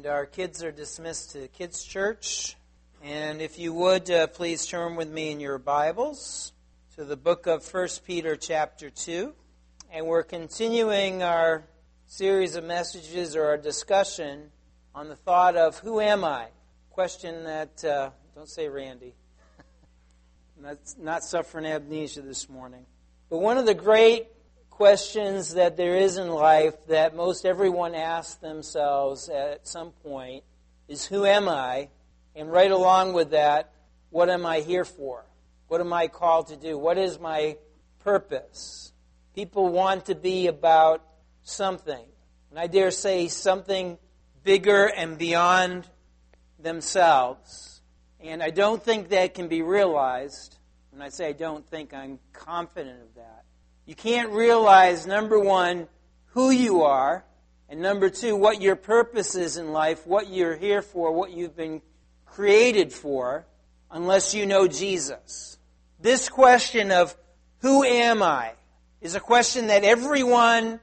And our kids are dismissed to Kids Church. And if you would, please turn with me in your Bibles to the book of 1 Peter chapter 2. And we're continuing our series of messages or our discussion on the thought of who am I? Question that, don't say Randy. Not suffering amnesia this morning. But one of the great questions that there is in life that most everyone asks themselves at some point is who am I? And right along with that, what am I here for? What am I called to do? What is my purpose? People want to be about something. And I dare say something bigger and beyond themselves. And I don't think that can be realized. When I say I don't think, I'm confident of that. You can't realize, number one, who you are, and number two, what your purpose is in life, what you're here for, what you've been created for, unless you know Jesus. This question of who am I is a question that everyone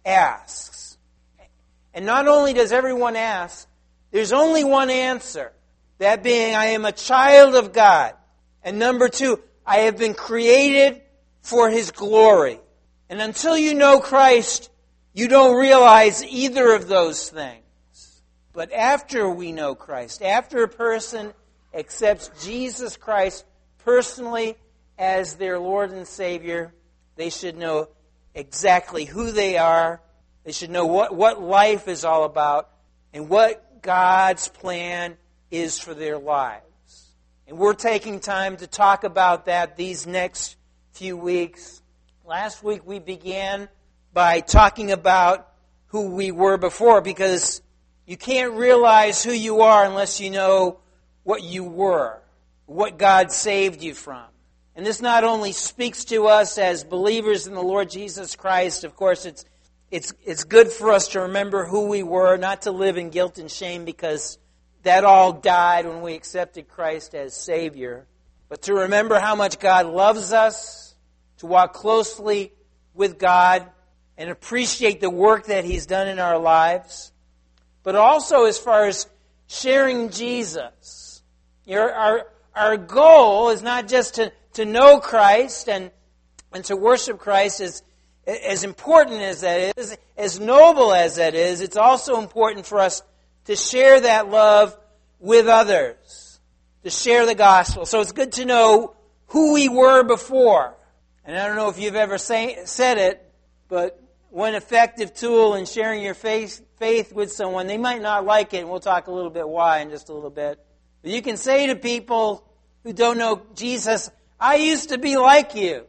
asks. And not only does everyone ask, there's only one answer. That being, I am a child of God. And number two, I have been created for His glory. And until you know Christ, you don't realize either of those things. But after we know Christ, after a person accepts Jesus Christ personally as their Lord and Savior, they should know exactly who they are. They should know what life is all about and what God's plan is for their lives. And we're taking time to talk about that these next few weeks. Last week we began by talking about who we were before, because you can't realize who you are unless you know what you were, what God saved you from. And this not only speaks to us as believers in the Lord Jesus Christ. Of course, it's good for us to remember who we were, not to live in guilt and shame, because that all died when we accepted Christ as Savior. But to remember how much God loves us, to walk closely with God, and appreciate the work that He's done in our lives. But also as far as sharing Jesus. Our goal is not just to know Christ and to worship Christ. As important as that is, as noble as that is, it's also important for us to share that love with others, to share the gospel. So it's good to know who we were before. And I don't know if you've ever said it, but one effective tool in sharing your faith with someone, they might not like it, and we'll talk a little bit why in just a little bit. But you can say to people who don't know Jesus, I used to be like you.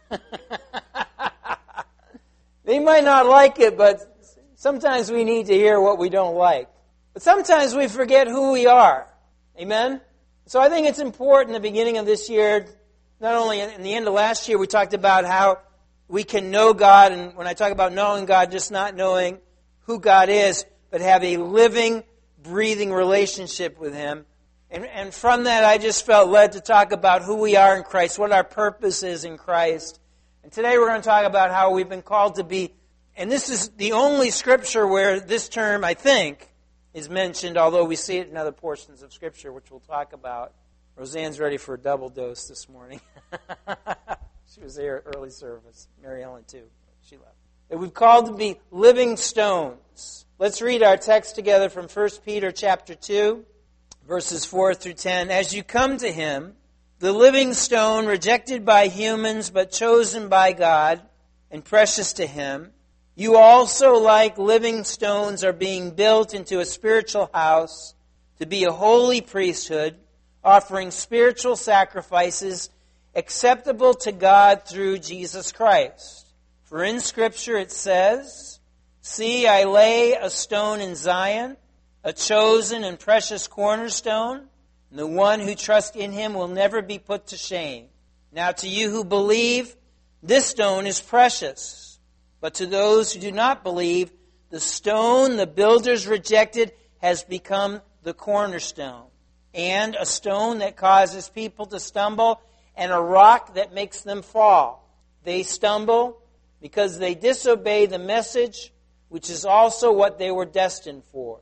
They might not like it, but sometimes we need to hear what we don't like. But sometimes we forget who we are. Amen? So I think it's important at the beginning of this year, not only in the end of last year, we talked about how we can know God. And when I talk about knowing God, just not knowing who God is, but have a living, breathing relationship with Him. And from that, I just felt led to talk about who we are in Christ, what our purpose is in Christ. And today we're going to talk about how we've been called to be, and this is the only scripture where this term, I think, is mentioned, although we see it in other portions of Scripture, which we'll talk about. Roseanne's ready for a double dose this morning. She was there at early service. Mary Ellen, too. She left. That we've called to be living stones. Let's read our text together from 1 Peter chapter 2, verses 4 through 10. As you come to Him, the living stone, rejected by humans, but chosen by God and precious to Him, you also, like living stones, are being built into a spiritual house to be a holy priesthood, offering spiritual sacrifices acceptable to God through Jesus Christ. For in Scripture it says, See, I lay a stone in Zion, a chosen and precious cornerstone, and the one who trusts in Him will never be put to shame. Now to you who believe, this stone is precious. But to those who do not believe, the stone the builders rejected has become the cornerstone, and a stone that causes people to stumble, and a rock that makes them fall. They stumble because they disobey the message, which is also what they were destined for.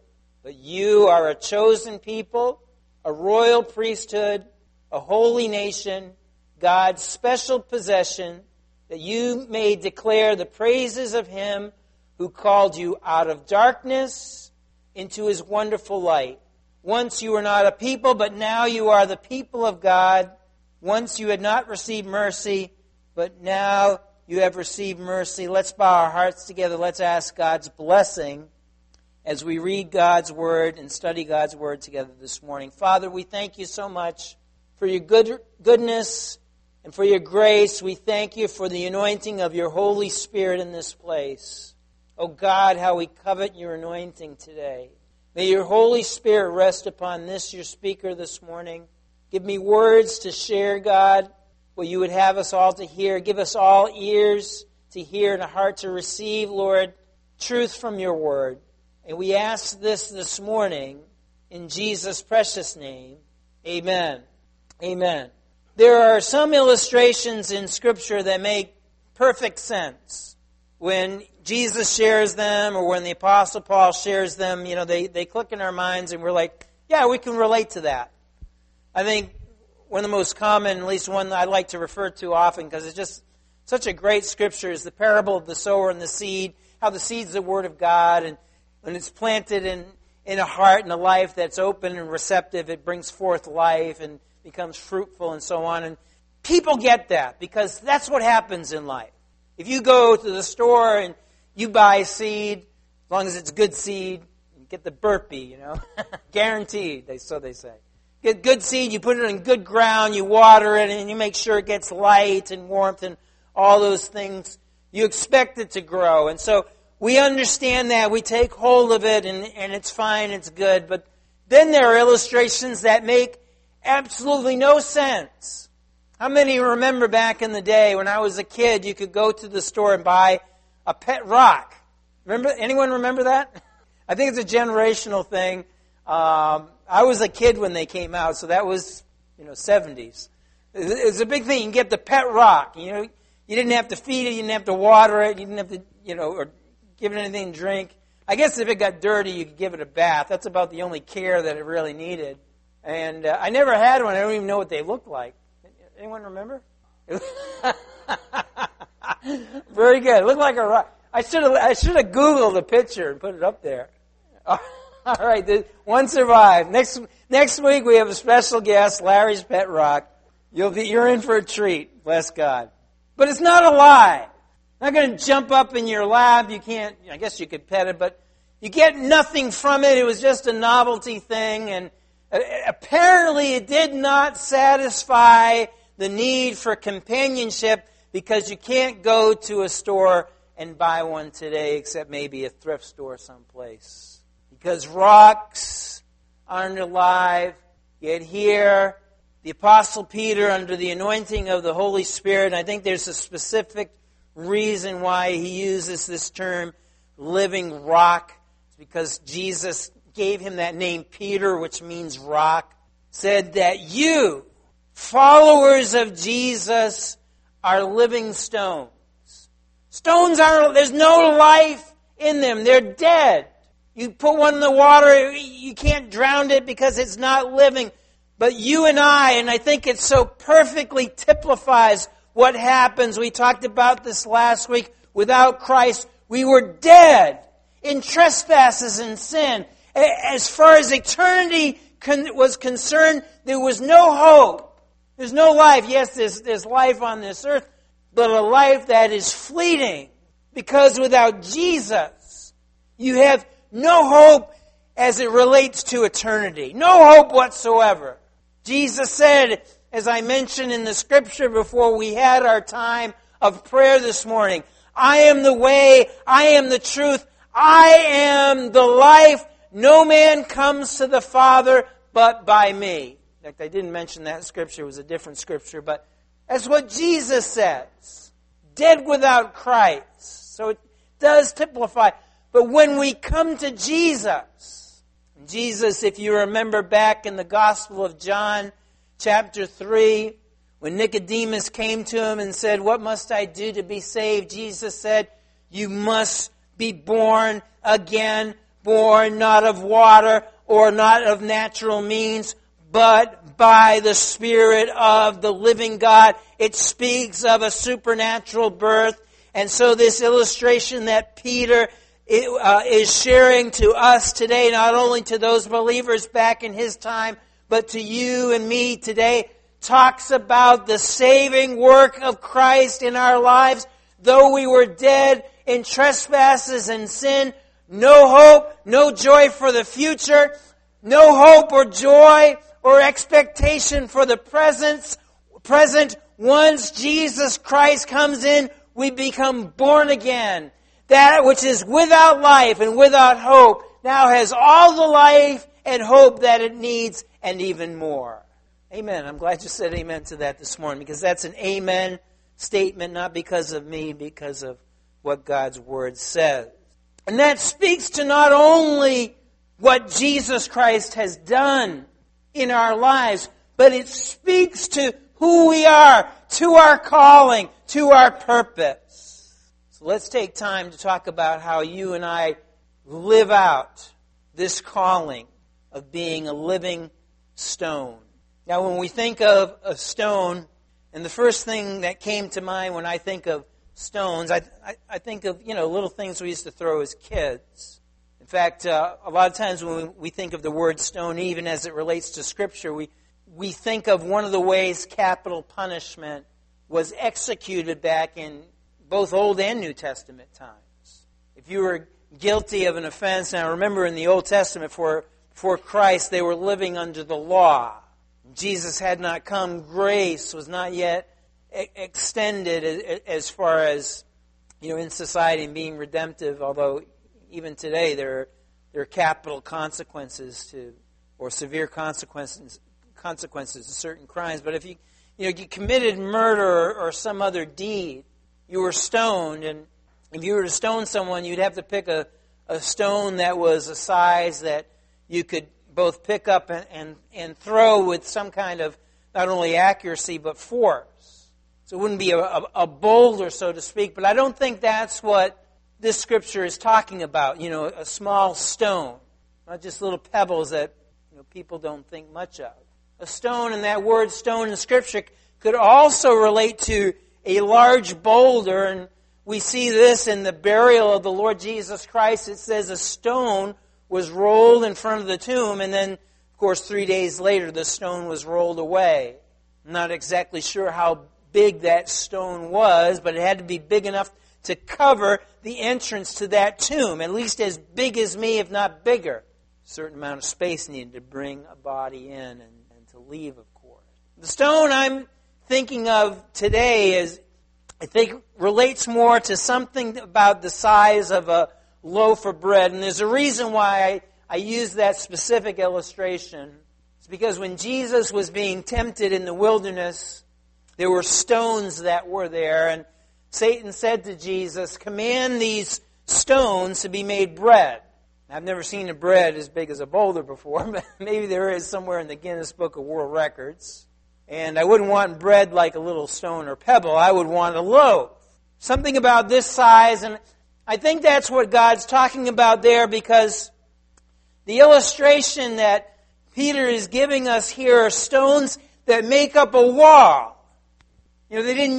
But you are a chosen people, a royal priesthood, a holy nation, God's special possession, that you may declare the praises of Him who called you out of darkness into His wonderful light. Once you were not a people, but now you are the people of God. Once you had not received mercy, but now you have received mercy. Let's bow our hearts together. Let's ask God's blessing as we read God's Word and study God's Word together this morning. Father, we thank you so much for your goodness and for your grace. We thank you for the anointing of your Holy Spirit in this place. Oh God, how we covet your anointing today. May your Holy Spirit rest upon this, your speaker this morning. Give me words to share, God, what you would have us all to hear. Give us all ears to hear and a heart to receive, Lord, truth from your word. And we ask this morning in Jesus' precious name. Amen. Amen. There are some illustrations in Scripture that make perfect sense. When Jesus shares them or when the Apostle Paul shares them, they click in our minds and we're like, yeah, we can relate to that. I think one of the most common, at least one I like to refer to often because it's just such a great Scripture, is the parable of the sower and the seed, how the seed's the Word of God, and when it's planted in a heart and a life that's open and receptive, it brings forth life and becomes fruitful and so on. And people get that because that's what happens in life. If you go to the store and you buy seed, as long as it's good seed, you get the burpee, guaranteed, so they say. Get good seed, you put it in good ground, you water it, and you make sure it gets light and warmth and all those things. You expect it to grow. And so we understand that. We take hold of it, and it's fine, it's good. But then there are illustrations that make absolutely no sense. How many remember back in the day when I was a kid, you could go to the store and buy a pet rock? Anyone remember that? I think it's a generational thing. I was a kid when they came out, so that was, 70s. It was a big thing. You can get the pet rock. You didn't have to feed it, you didn't have to water it, you didn't have to, or give it anything to drink. I guess if it got dirty, you could give it a bath. That's about the only care that it really needed. And I never had one. I don't even know what they looked like. Anyone remember? Very good. It looked like a rock. I should have Googled a picture and put it up there. All right, one survived. Next week we have a special guest, Larry's Pet Rock. You're in for a treat. Bless God. But it's not alive. Not going to jump up in your lap. You can't. I guess you could pet it, but you get nothing from it. It was just a novelty thing, and apparently it did not satisfy the need for companionship because you can't go to a store and buy one today except maybe a thrift store someplace. Because rocks aren't alive. Yet here, the Apostle Peter, under the anointing of the Holy Spirit, and I think there's a specific reason why he uses this term, living rock. It's because Jesus gave him that name, Peter, which means rock, said that you, followers of Jesus, are living stones. Stones there's no life in them. They're dead. You put one in the water, you can't drown it because it's not living. But you and I think it so perfectly typifies what happens. We talked about this last week. Without Christ, we were dead in trespasses and sin. As far as eternity was concerned, there was no hope. There's no life. Yes, there's life on this earth, but a life that is fleeting. Because without Jesus, you have no hope as it relates to eternity. No hope whatsoever. Jesus said, as I mentioned in the Scripture before we had our time of prayer this morning, I am the way, I am the truth, I am the life. No man comes to the Father but by me. In fact, I didn't mention that Scripture. It was a different Scripture, but that's what Jesus says. Dead without Christ. So it does typify. But when we come to Jesus, if you remember back in the Gospel of John, chapter 3, when Nicodemus came to him and said, "What must I do to be saved?" Jesus said, "You must be born again born not of water or not of natural means, but by the Spirit of the living God. It speaks of a supernatural birth. And so this illustration that Peter is sharing to us today, not only to those believers back in his time, but to you and me today, talks about the saving work of Christ in our lives. Though we were dead in trespasses and sin, no hope, no joy for the future, no hope or joy or expectation for the present. Once Jesus Christ comes in, we become born again. That which is without life and without hope now has all the life and hope that it needs and even more. Amen. I'm glad you said amen to that this morning, because that's an amen statement, not because of me, because of what God's Word says. And that speaks to not only what Jesus Christ has done in our lives, but it speaks to who we are, to our calling, to our purpose. So let's take time to talk about how you and I live out this calling of being a living stone. Now, when we think of a stone, and the first thing that came to mind when I think of stones, I think of, little things we used to throw as kids. In fact, a lot of times when we think of the word stone, even as it relates to Scripture, we think of one of the ways capital punishment was executed back in both Old and New Testament times. If you were guilty of an offense, now remember in the Old Testament, for Christ, they were living under the law. Jesus had not come. Grace was not yet extended as far as, in society and being redemptive, although even today there are capital consequences or severe consequences to certain crimes. But if you committed murder or some other deed, you were stoned, and if you were to stone someone, you'd have to pick a stone that was a size that you could both pick up and throw with some kind of not only accuracy but force. So it wouldn't be a boulder, so to speak, but I don't think that's what this Scripture is talking about, a small stone, not just little pebbles that people don't think much of. A stone, and that word stone in Scripture could also relate to a large boulder, and we see this in the burial of the Lord Jesus Christ. It says a stone was rolled in front of the tomb, and then, of course, 3 days later, the stone was rolled away. I'm not exactly sure how big that stone was, but it had to be big enough to cover the entrance to that tomb, at least as big as me, if not bigger. A certain amount of space needed to bring a body in and to leave, of course. The stone I'm thinking of today I think relates more to something about the size of a loaf of bread. And there's a reason why I use that specific illustration. It's because when Jesus was being tempted in the wilderness, there were stones that were there. And Satan said to Jesus, "Command these stones to be made bread." I've never seen a bread as big as a boulder before, but maybe there is somewhere in the Guinness Book of World Records. And I wouldn't want bread like a little stone or pebble. I would want a loaf. Something about this size, and I think that's what God's talking about there, because the illustration that Peter is giving us here are stones that make up a wall. They did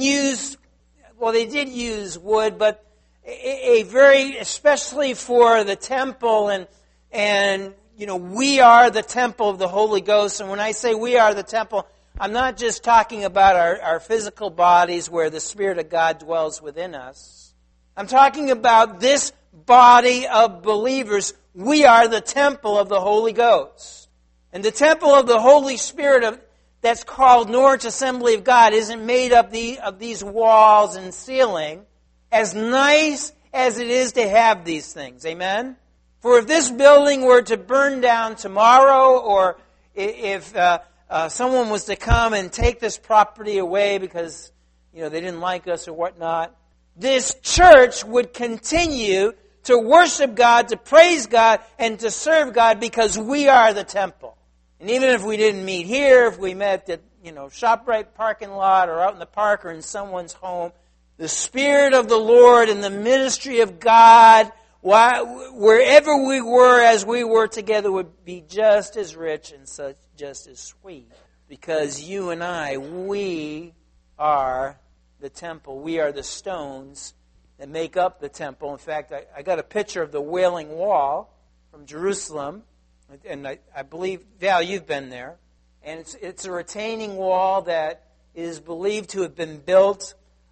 use wood, but especially for the temple, and we are the temple of the Holy Ghost. And when I say we are the temple, I'm not just talking about our physical bodies where the Spirit of God dwells within us. I'm talking about this body of believers. We are the temple of the Holy Ghost. And the temple of the Holy Spirit that's called Norwich Assembly of God isn't made up of these walls and ceiling, as nice as it is to have these things. Amen? For if this building were to burn down tomorrow, or if someone was to come and take this property away because they didn't like us or whatnot, this church would continue to worship God, to praise God, and to serve God, because we are the temple. And even if we didn't meet here, if we met at ShopRite parking lot or out in the park or in someone's home, the Spirit of the Lord and the ministry of God wherever we were as we were together would be just as rich and just as sweet. Because you and I, we are the temple. We are the stones that make up the temple. In fact, I got a picture of the Wailing Wall from Jerusalem. And I believe, Val, you've been there. And it's a retaining wall that is believed to have been built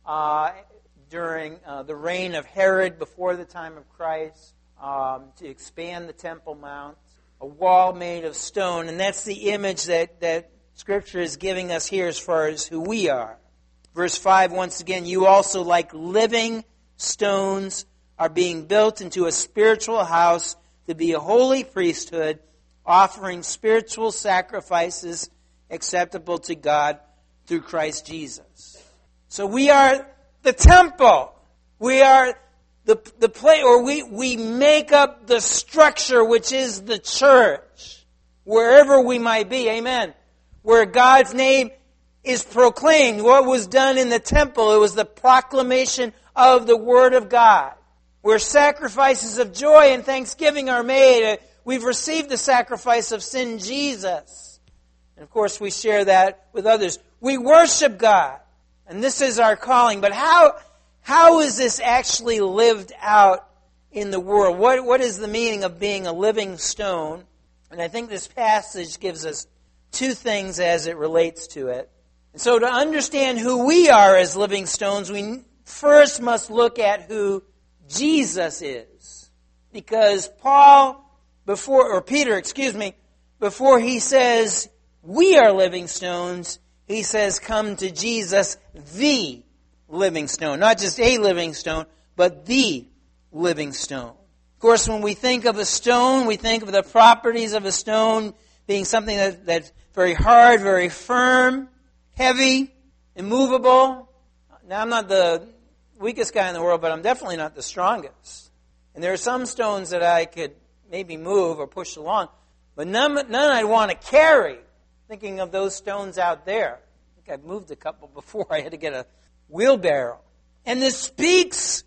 during the reign of Herod before the time of Christ to expand the Temple Mount. A wall made of stone. And that's the image that Scripture is giving us here as far as who we are. Verse 5, once again, you also like living stones are being built into a spiritual house to be a holy priesthood, offering spiritual sacrifices acceptable to God through Christ Jesus. So we are the temple. We are the place, or we make up the structure which is the church, wherever we might be. Amen. Where God's name is proclaimed. What was done in the temple, it was the proclamation of the Word of God. Where sacrifices of joy and thanksgiving are made. We've received the sacrifice of sin, Jesus. And of course we share that with others. We worship God. And this is our calling. But how is this actually lived out in the world? What is the meaning of being a living stone? And I think this passage gives us two things as it relates to it. And so to understand who we are as living stones, we first must look at who Jesus is. Because Peter, before he says we are living stones, he says come to Jesus, the living stone. Not just a living stone, but the living stone. Of course, when we think of a stone, we think of the properties of a stone being something that's very hard, very firm, heavy, immovable. Now, I'm not the weakest guy in the world, but I'm definitely not the strongest. And there are some stones that I could maybe move or push along, but none I'd want to carry. Thinking of those stones out there. I think I've moved a couple before. I had to get a wheelbarrow. And this speaks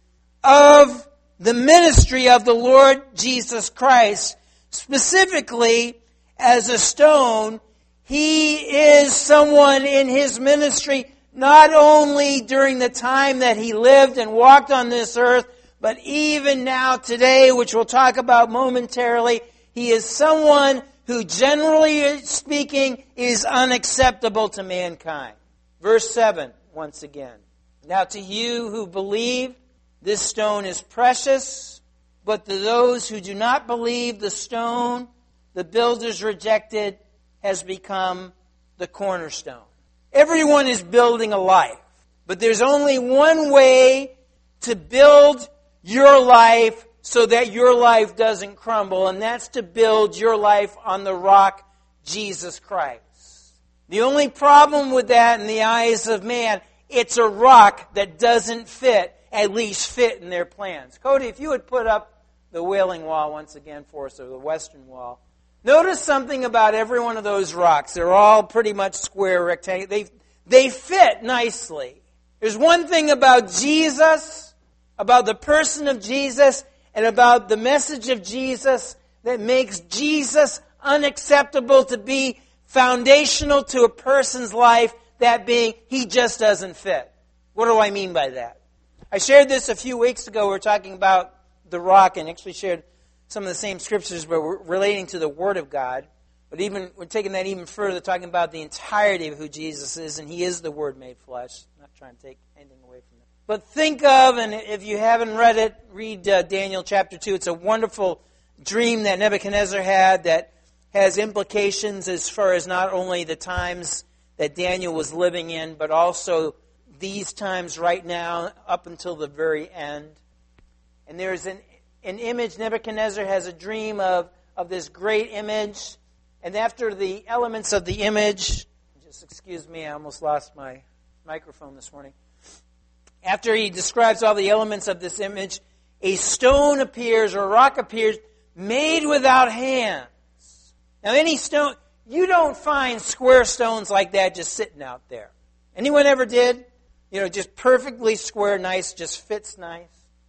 of the ministry of the Lord Jesus Christ. Specifically, as a stone, He is someone in His ministry, not only during the time that He lived and walked on this earth, but even now today, which we'll talk about momentarily, He is someone who, generally speaking, is unacceptable to mankind. Verse 7, once again. Now to you who believe, this stone is precious, but to those who do not believe, the stone the builders rejected has become the cornerstone. Everyone is building a life, but there's only one way to build your life so that your life doesn't crumble, and that's to build your life on the rock, Jesus Christ. The only problem with that in the eyes of man, it's a rock that doesn't at least fit in their plans. Cody, if you would put up the Wailing Wall once again for us, or the Western Wall. Notice something about every one of those rocks. They're all pretty much square, rectangular. They fit nicely. There's one thing about Jesus, about the person of Jesus, and about the message of Jesus that makes Jesus unacceptable to be foundational to a person's life, that being, he just doesn't fit. What do I mean by that? I shared this a few weeks ago. We were talking about the rock and actually shared some of the same scriptures, but we're relating to the Word of God. But we're taking that even further, talking about the entirety of who Jesus is, and He is the Word made flesh. I'm not trying to take anything away from that. But think of, and if you haven't read it, read Daniel chapter 2. It's a wonderful dream that Nebuchadnezzar had that has implications as far as not only the times that Daniel was living in, but also these times right now up until the very end. And there's an image. Nebuchadnezzar has a dream of this great image. And after the elements of the image, just excuse me, I almost lost my microphone this morning. After he describes all the elements of this image, a stone appears, or a rock appears, made without hands. Now any stone, you don't find square stones like that just sitting out there. Anyone ever did? Just perfectly square, nice, just fits nice.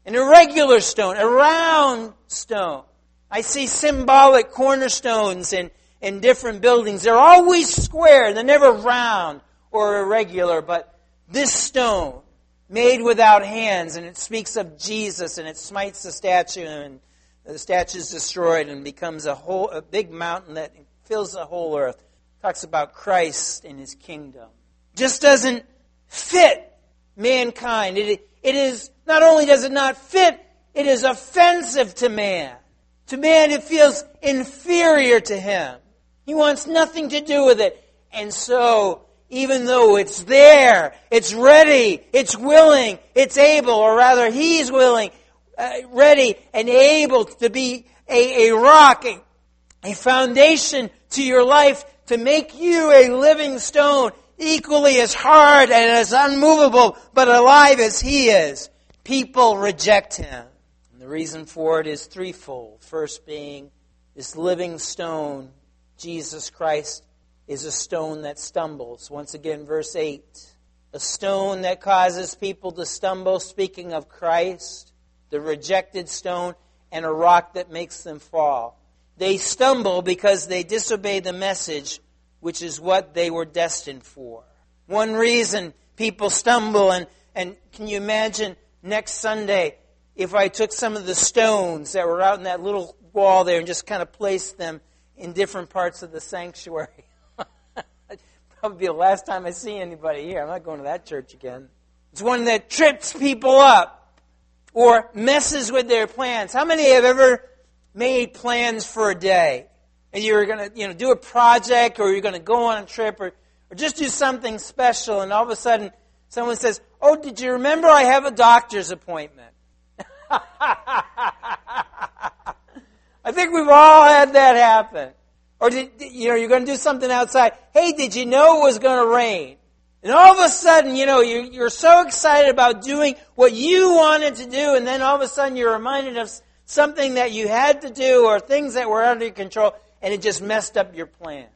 an irregular stone, a round stone. I see symbolic cornerstones in different buildings. They're always square. They're never round or irregular. But this stone, made without hands, and it speaks of Jesus, and it smites the statue, and the statue is destroyed and becomes a big mountain that fills the whole earth. Talks about Christ and His kingdom. Just doesn't fit mankind. It is, not only does it not fit, it is offensive to man. To man, it feels inferior to him. He wants nothing to do with it. And so, even though it's there, it's ready, it's willing, it's able, or rather, He's willing, ready, and able to be a rock, a foundation to your life, to make you a living stone, equally as hard and as unmovable, but alive as He is. People reject Him. And the reason for it is threefold. First being, this living stone, Jesus Christ, is a stone that stumbles. Once again, verse 8. A stone that causes people to stumble, speaking of Christ, the rejected stone, and a rock that makes them fall. They stumble because they disobey the message, which is what they were destined for. One reason people stumble, and can you imagine next Sunday if I took some of the stones that were out in that little wall there and just kind of placed them in different parts of the sanctuary? Probably be the last time I see anybody here. I'm not going to that church again. It's one that trips people up or messes with their plans. How many have ever made plans for a day? And you're going to do a project, or you're going to go on a trip, or just do something special, and all of a sudden someone says, "Oh, did you remember I have a doctor's appointment?" I think we've all had that happen. Or you're going to do something outside. Hey, did you know it was going to rain? And all of a sudden, you're so excited about doing what you wanted to do, and then all of a sudden you're reminded of something that you had to do or things that were under your control, and it just messed up your plans.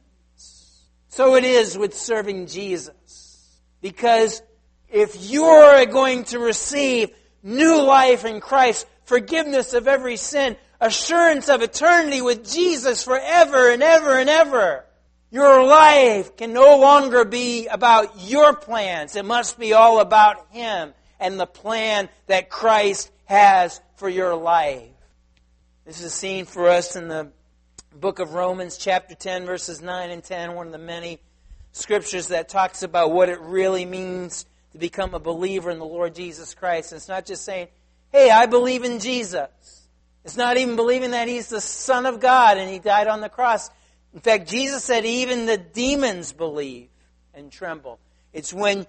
So it is with serving Jesus. Because if you're going to receive new life in Christ, forgiveness of every sin, assurance of eternity with Jesus forever and ever and ever, your life can no longer be about your plans. It must be all about Him and the plan that Christ has for your life. This is seen for us in the book of Romans, chapter 10, verses 9 and 10, one of the many scriptures that talks about what it really means to become a believer in the Lord Jesus Christ. And it's not just saying, hey, I believe in Jesus. It's not even believing that He's the Son of God and He died on the cross. In fact, Jesus said even the demons believe and tremble. It's when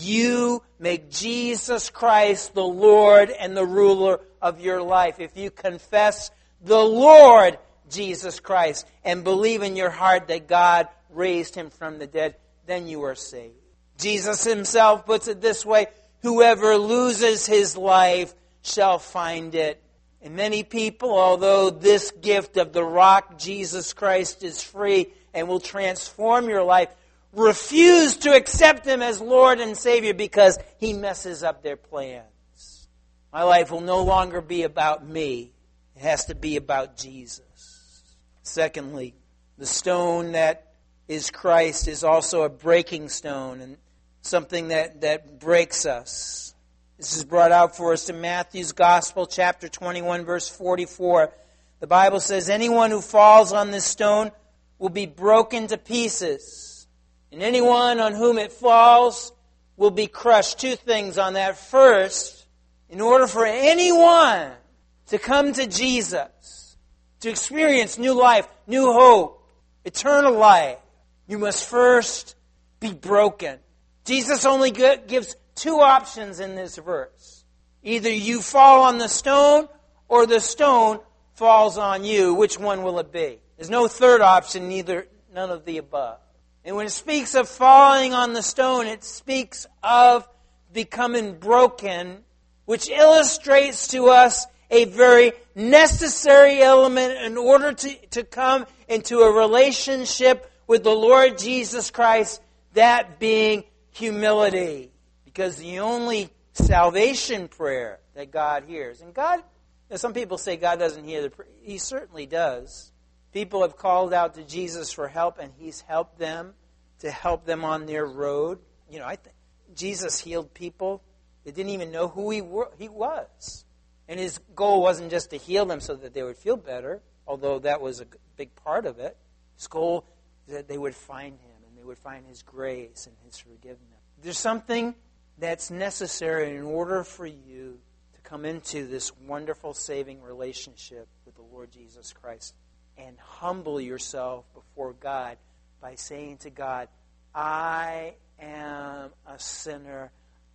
you make Jesus Christ the Lord and the ruler of your life. If you confess the Lord Jesus Christ and believe in your heart that God raised Him from the dead, then you are saved. Jesus Himself puts it this way, whoever loses his life shall find it. And many people, although this gift of the rock, Jesus Christ, is free and will transform your life, refuse to accept Him as Lord and Savior because He messes up their plans. My life will no longer be about me. It has to be about Jesus. Secondly, the stone that is Christ is also a breaking stone and something that breaks us. This is brought out for us in Matthew's Gospel, chapter 21, verse 44. The Bible says, anyone who falls on this stone will be broken to pieces, and anyone on whom it falls will be crushed. Two things on that. First, in order for anyone to come to Jesus, to experience new life, new hope, eternal life, you must first be broken. Jesus only gives two options in this verse. Either you fall on the stone or the stone falls on you. Which one will it be? There's no third option, none of the above. And when it speaks of falling on the stone, it speaks of becoming broken, which illustrates to us a very necessary element in order to come into a relationship with the Lord Jesus Christ, that being humility. Because the only salvation prayer that God hears. And God, some people say God doesn't hear the prayer. He certainly does. People have called out to Jesus for help, and He's helped them to help them on their road. I think Jesus healed people that didn't even know who He was. And His goal wasn't just to heal them so that they would feel better, although that was a big part of it. His goal is that they would find Him, and they would find His grace and His forgiveness. There's something that's necessary in order for you to come into this wonderful saving relationship with the Lord Jesus Christ and humble yourself before God by saying to God, I am a sinner.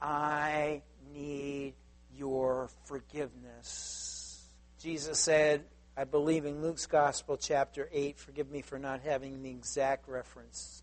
I need your forgiveness. Jesus said, I believe in Luke's Gospel, chapter 8, forgive me for not having the exact reference.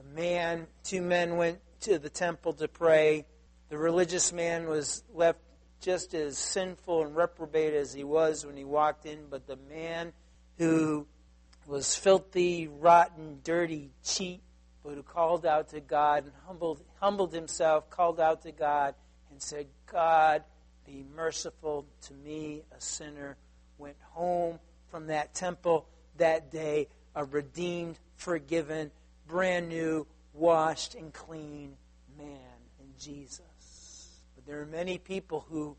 Two men went to the temple to pray. The religious man was left just as sinful and reprobate as he was when he walked in, but the man who was filthy, rotten, dirty, cheat, but who called out to God and humbled himself, called out to God and said, God, be merciful to me, a sinner, went home from that temple that day, a redeemed, forgiven, brand new, washed and clean man in Jesus. But there are many people who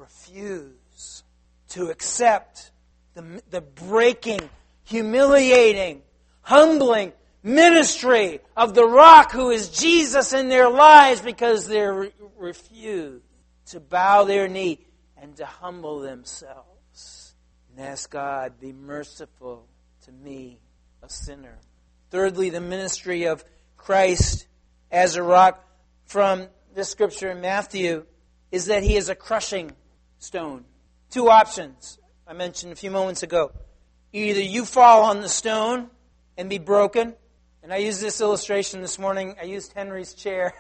refuse to accept the breaking, humiliating, humbling ministry of the rock who is Jesus in their lives because they refuse to bow their knee and to humble themselves and ask God, be merciful to me, a sinner. Thirdly, the ministry of Christ as a rock from this scripture in Matthew is that He is a crushing stone. Two options I mentioned a few moments ago. Either you fall on the stone and be broken. And I used this illustration this morning. I used Henry's chair.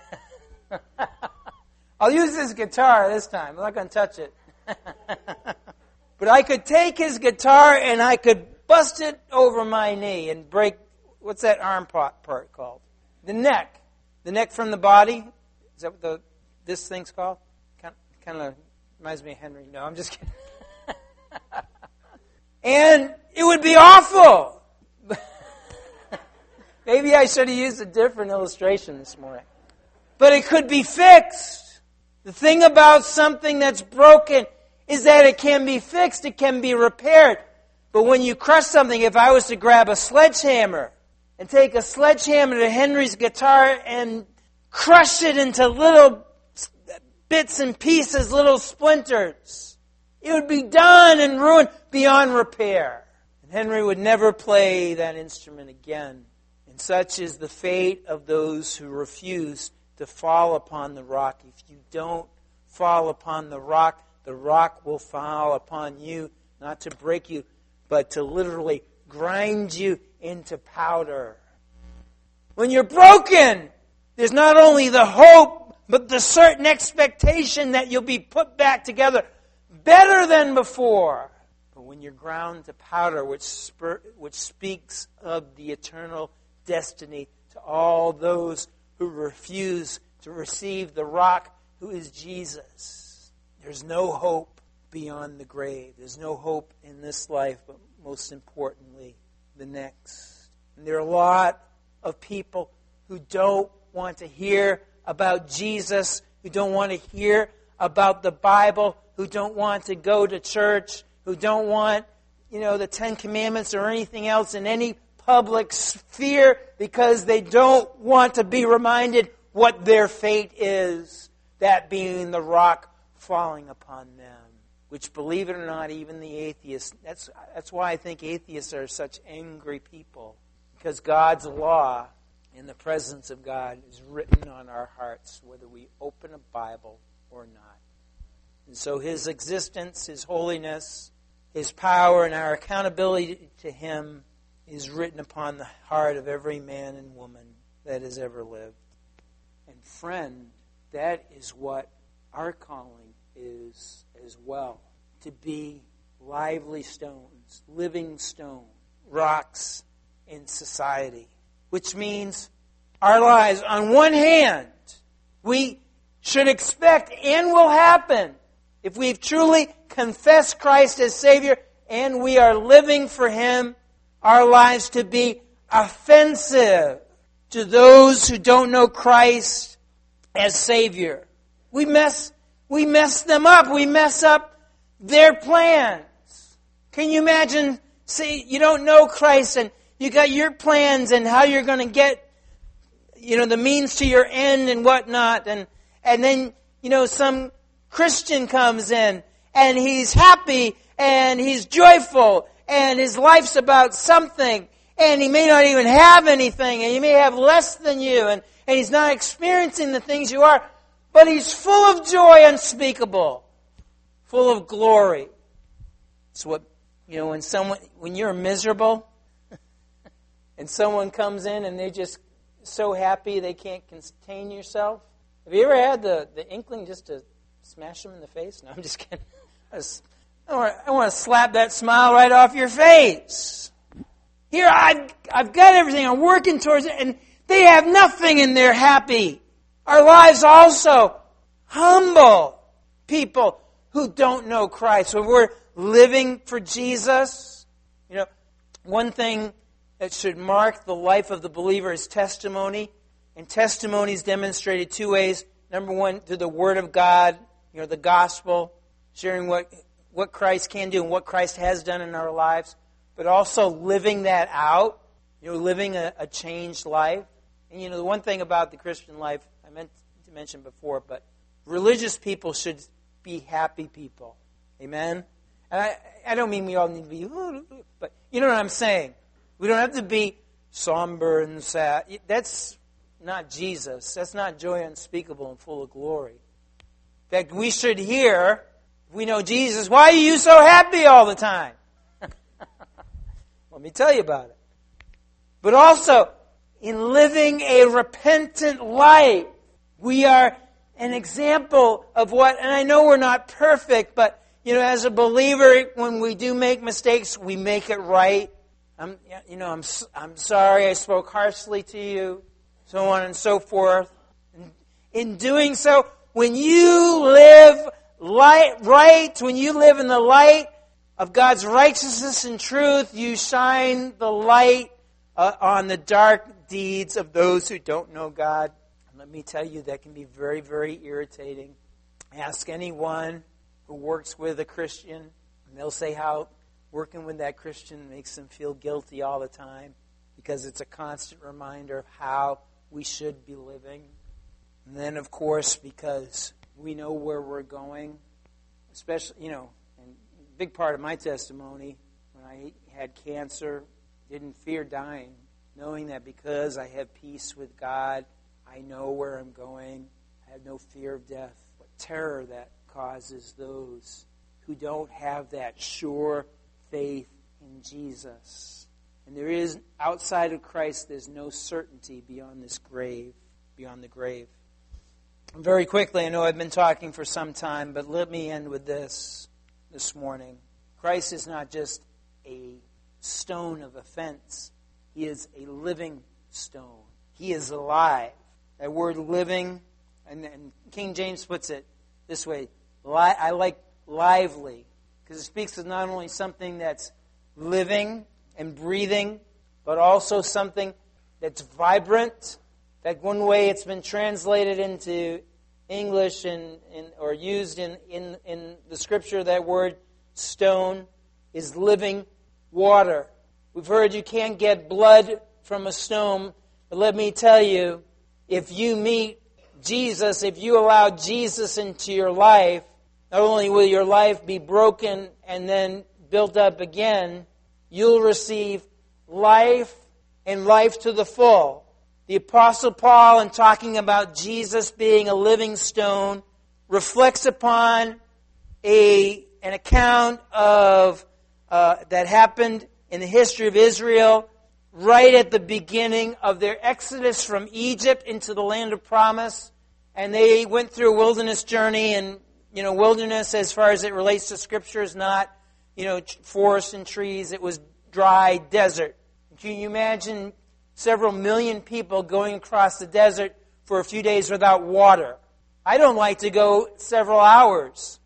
I'll use his guitar this time. I'm not going to touch it. But I could take his guitar and I could bust it over my knee and break, what's that arm part called? The neck. The neck from the body. Is that what this thing's called? Kind of reminds me of Henry. No, I'm just kidding. And it would be awful. Maybe I should have used a different illustration this morning. But it could be fixed. The thing about something that's broken is that it can be fixed, it can be repaired. But when you crush something, if I was to grab a sledgehammer and take a sledgehammer to Henry's guitar and crush it into little bits and pieces, little splinters, it would be done and ruined beyond repair. And Henry would never play that instrument again. And such is the fate of those who refuse to fall upon the rock. If you don't fall upon the rock will fall upon you, not to break you, but to literally grind you into powder. When you're broken, there's not only the hope, but the certain expectation that you'll be put back together better than before. But when you're ground to powder, which speaks of the eternal destiny to all those who refuse to receive the rock who is Jesus, there's no hope beyond the grave. There's no hope in this life, but most importantly, the next. And there are a lot of people who don't want to hear about Jesus, who don't want to hear about the Bible, who don't want to go to church, who don't want, the Ten Commandments or anything else in any public sphere because they don't want to be reminded what their fate is, that being the rock falling upon them. Which, believe it or not, even the atheists, that's why I think atheists are such angry people. Because God's law in the presence of God is written on our hearts, whether we open a Bible or not. And so His existence, His holiness, His power, and our accountability to Him is written upon the heart of every man and woman that has ever lived. And friend, that is what our calling is as well. To be lively stones, living stone, rocks in society. Which means our lives, on one hand, we should expect and will happen if we've truly confessed Christ as Savior and we are living for Him, our lives to be offensive to those who don't know Christ as Savior. We mess them up. We mess up their plans. Can you imagine, say, you don't know Christ and you got your plans and how you're going to get, the means to your end and whatnot. And then, some Christian comes in and he's happy and he's joyful and his life's about something and he may not even have anything and he may have less than you and he's not experiencing the things you are, but he's full of joy unspeakable, full of glory. It's what, when you're miserable and someone comes in and they're just so happy they can't contain yourself. Have you ever had the inkling just to smash them in the face? No, I'm just kidding. I want to slap that smile right off your face. Here, I've got everything. I'm working towards it, and they have nothing, and they're happy. Our lives also humble people who don't know Christ. When we're living for Jesus, one thing that should mark the life of the believer is testimony. And testimony is demonstrated two ways. Number one, through the Word of God, the gospel, sharing what Christ can do and what Christ has done in our lives, but also living that out, living a changed life. And the one thing about the Christian life, I meant to mention before, but religious people should be happy people. Amen? And I don't mean we all need to be, but you know what I'm saying. We don't have to be somber and sad. That's not Jesus. That's not joy unspeakable and full of glory. In fact, we should hear, if we know Jesus, why are you so happy all the time? Let me tell you about it. But also, in living a repentant life, we are an example of what, and I know we're not perfect, but, as a believer, when we do make mistakes, we make it right. I'm sorry I spoke harshly to you, so on and so forth. In doing so, when you live right, when you live in the light of God's righteousness and truth, you shine the light on the dark deeds of those who don't know God. And let me tell you, that can be very, very irritating. Ask anyone who works with a Christian, and they'll say how working with that Christian makes them feel guilty all the time because it's a constant reminder of how we should be living. And then, of course, because we know where we're going, especially, and a big part of my testimony, when I had cancer, didn't fear dying, knowing that because I have peace with God, I know where I'm going, I have no fear of death. What terror that causes those who don't have that sure faith in Jesus. And there is, outside of Christ, there's no certainty beyond this grave, beyond the grave. Very quickly, I know I've been talking for some time, but let me end with this morning. Christ is not just a stone of offense. He is a living stone. He is alive. That word living, and King James puts it this way, I like lively, because it speaks of not only something that's living and breathing, but also something that's vibrant. In fact, one way it's been translated into English or used in the Scripture, that word stone is living water. We've heard you can't get blood from a stone, but let me tell you, if you meet Jesus, if you allow Jesus into your life, not only will your life be broken and then built up again, you'll receive life and life to the full. The Apostle Paul, in talking about Jesus being a living stone, reflects upon an account of that happened in the history of Israel right at the beginning of their exodus from Egypt into the land of promise. And they went through a wilderness journey, and wilderness, as far as it relates to Scripture, is not, forest and trees. It was dry desert. Can you imagine several million people going across the desert for a few days without water? I don't like to go several hours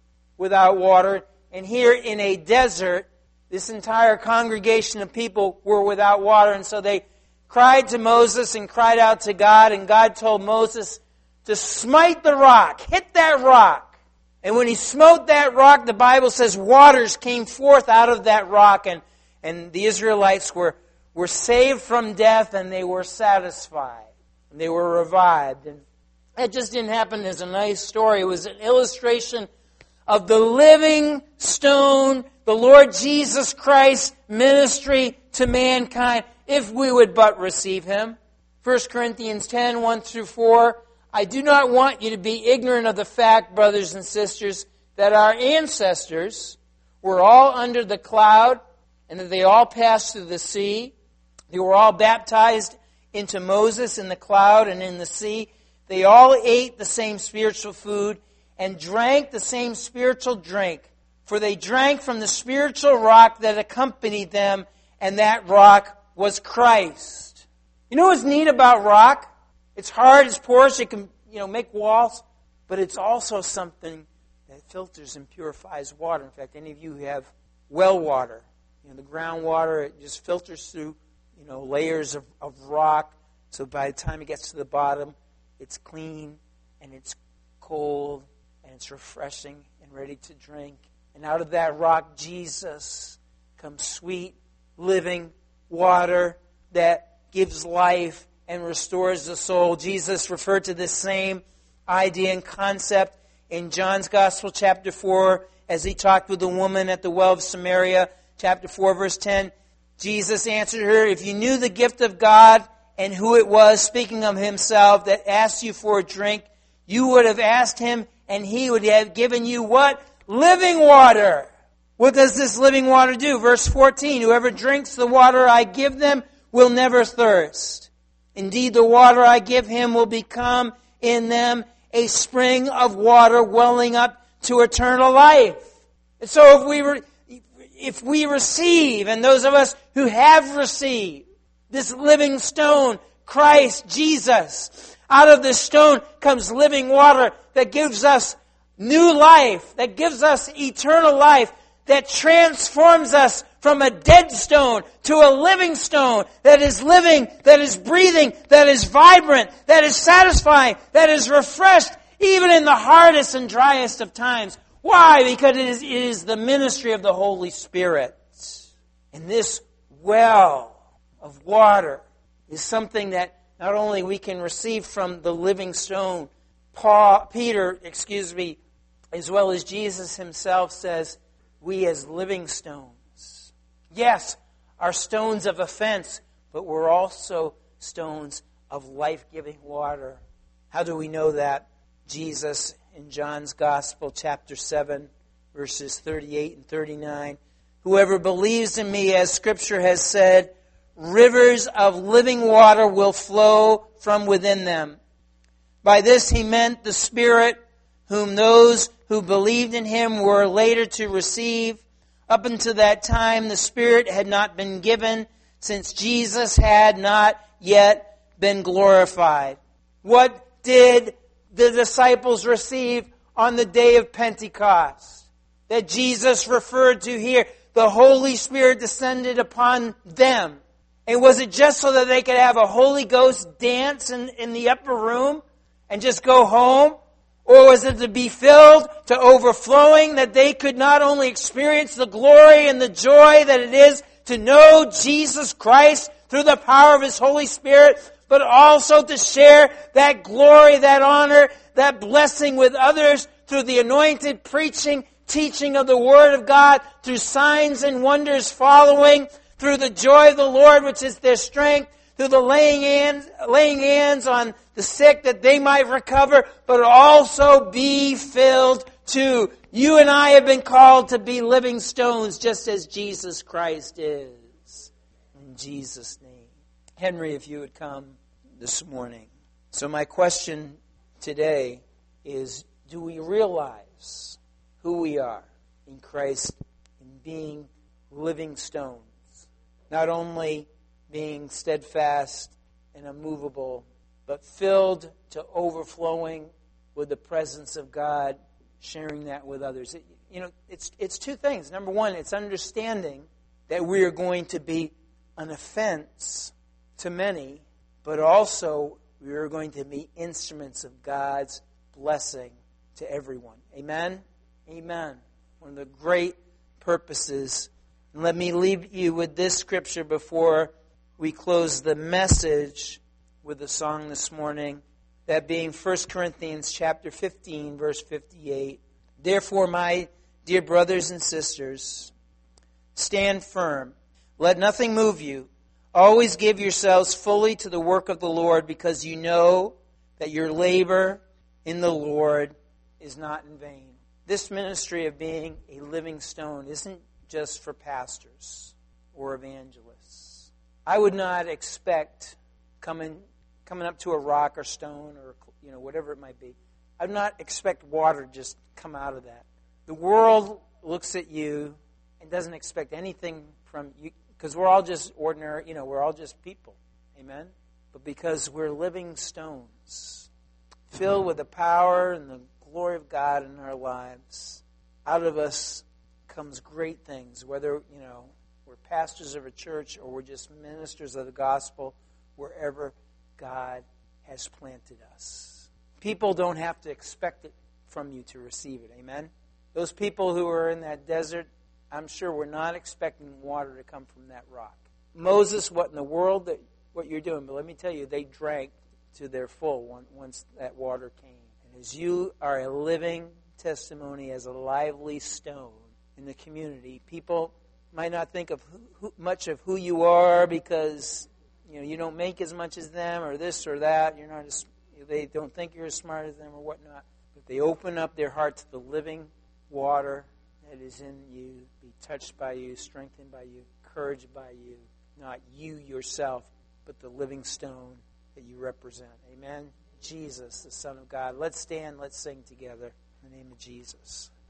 without water. And here in a desert, this entire congregation of people were without water. And so they cried to Moses and cried out to God. And God told Moses to smite the rock. Hit that rock. And when he smote that rock, the Bible says waters came forth out of that rock. And the Israelites were saved from death, and they were satisfied. And they were revived. And that just didn't happen as a nice story. It was an illustration of the living stone, the Lord Jesus Christ's ministry to mankind, if we would but receive Him. 1 Corinthians 10, 1 through 4. I do not want you to be ignorant of the fact, brothers and sisters, that our ancestors were all under the cloud, and that they all passed through the sea. They were all baptized into Moses in the cloud and in the sea. They all ate the same spiritual food and drank the same spiritual drink. For they drank from the spiritual rock that accompanied them, and that rock was Christ. You know what's neat about rock? It's hard, it's porous, it can make walls, but it's also something that filters and purifies water. In fact, any of you who have well water, the groundwater, it just filters through layers of rock, so by the time it gets to the bottom, it's clean and it's cold and it's refreshing and ready to drink. And out of that rock, Jesus, comes sweet, living water that gives life and restores the soul. Jesus referred to this same idea and concept in John's Gospel, chapter 4, as he talked with the woman at the well of Samaria, chapter 4, verse 10. Jesus answered her, if you knew the gift of God and who it was, speaking of himself, that asked you for a drink, you would have asked him, and he would have given you what? Living water. What does this living water do? Verse 14, whoever drinks the water I give them will never thirst. Indeed, the water I give him will become in them a spring of water welling up to eternal life. And so if we receive, and those of us who have received this living stone, Christ Jesus, out of this stone comes living water that gives us new life, that gives us eternal life, that transforms us from a dead stone to a living stone that is living, that is breathing, that is vibrant, that is satisfying, that is refreshed, even in the hardest and driest of times. Why? Because it is the ministry of the Holy Spirit. And this well of water is something that not only we can receive from the living stone, Peter, as well as Jesus himself says, we as living stones, yes, are stones of offense, but we're also stones of life-giving water. How do we know that? Jesus, in John's Gospel, chapter 7, verses 38 and 39, whoever believes in me, as Scripture has said, rivers of living water will flow from within them. By this he meant the Spirit, whom those who believed in him were later to receive. Up until that time, the Spirit had not been given, since Jesus had not yet been glorified. What did the disciples receive on the day of Pentecost? That Jesus referred to here. The Holy Spirit descended upon them. And was it just so that they could have a Holy Ghost dance in the upper room and just go home? Or was it to be filled to overflowing, that they could not only experience the glory and the joy that it is to know Jesus Christ through the power of His Holy Spirit, but also to share that glory, that honor, that blessing with others through the anointed preaching, teaching of the Word of God, through signs and wonders following, through the joy of the Lord, which is their strength, through the laying hands on the sick that they might recover, but also be filled too. You and I have been called to be living stones, just as Jesus Christ is. In Jesus' name. Henry, if you would come this morning. So my question today is, do we realize who we are in Christ in being living stones? Not only being steadfast and immovable, but filled to overflowing with the presence of God, sharing that with others. It's two things. Number one, it's understanding that we are going to be an offense to many, but also we are going to be instruments of God's blessing to everyone. Amen? Amen. One of the great purposes. And let me leave you with this scripture before we close the message with a song this morning. That being 1 Corinthians chapter 15, verse 58. Therefore, my dear brothers and sisters, stand firm. Let nothing move you. Always give yourselves fully to the work of the Lord, because you know that your labor in the Lord is not in vain. This ministry of being a living stone isn't just for pastors or evangelists. I would not expect coming up to a rock or stone or whatever it might be. I would not expect water to just come out of that. The world looks at you and doesn't expect anything from you, because we're all just ordinary, we're all just people. Amen? But because we're living stones, filled with the power and the glory of God in our lives, out of us comes great things, whether, we're pastors of a church or we're just ministers of the gospel, wherever God has planted us. People don't have to expect it from you to receive it. Amen? Those people who are in that desert, I'm sure were not expecting water to come from that rock. Moses, what in the world what you're doing? But let me tell you, they drank to their full once that water came. And as you are a living testimony, as a lively stone in the community, people might not think of much of who you are because you don't make as much as them or this or that. They don't think you're as smart as them or whatnot. But they open up their heart to the living water that is in you, be touched by you, strengthened by you, encouraged by you. Not you yourself, but the living stone that you represent. Amen? Jesus, the Son of God. Let's stand, let's sing together in the name of Jesus.